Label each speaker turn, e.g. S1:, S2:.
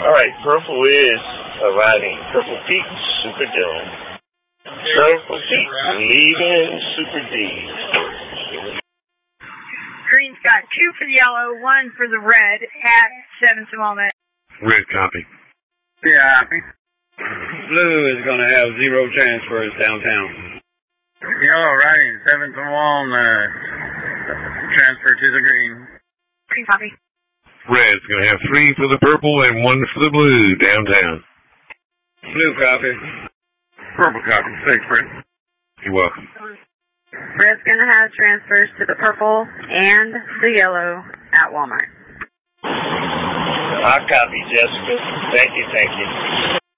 S1: All right, Purple is arriving. Purple Pete, Super Dylan. Purple Pete, leaving Super D.
S2: Green's got 2 for the yellow, 1 for the red at 7th moment.
S3: Red copy.
S4: Yeah. Blue is going to have 0 transfers downtown. Yellow riding 7th and 1, transfer to the green.
S2: Green copy.
S3: Red's going to have 3 for the purple and 1 for the blue downtown.
S4: Blue copy.
S3: Purple copy. Thanks, Fred. You're welcome.
S2: Red's going to have transfers to the purple and the yellow at Walmart.
S1: I copy, Jessica. Thank you.